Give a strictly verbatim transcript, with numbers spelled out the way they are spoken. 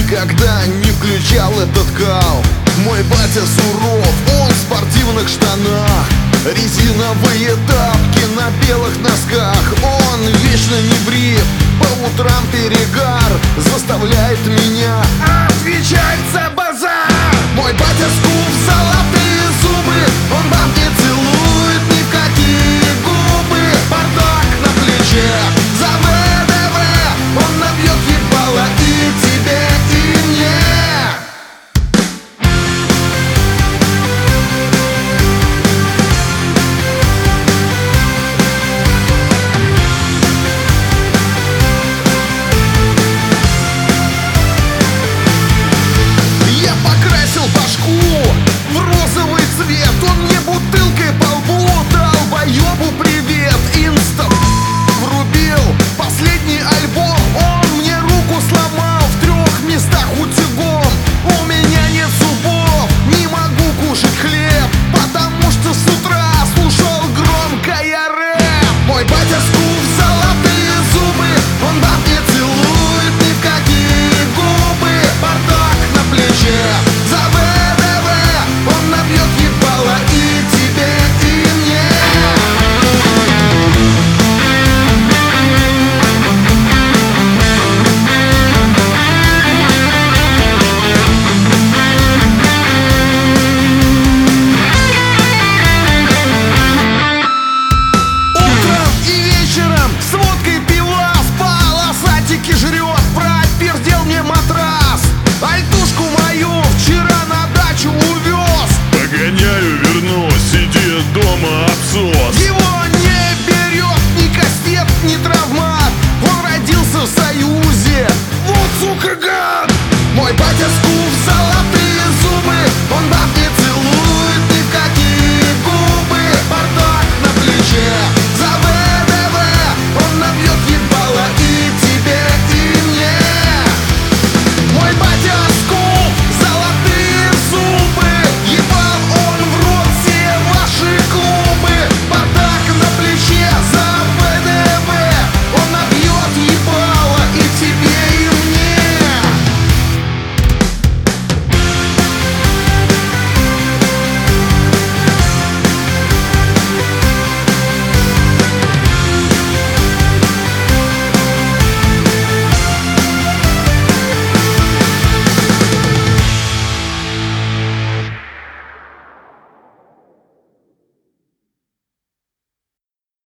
никогда не включал этот кал. Мой батя суров, он в спортивных штанах, резиновые тапки на белых носках. Он вечно не брит, по утрам перегар заставляет меня отвечать за базар. Мой батя скуп, золотые зубы, он бабки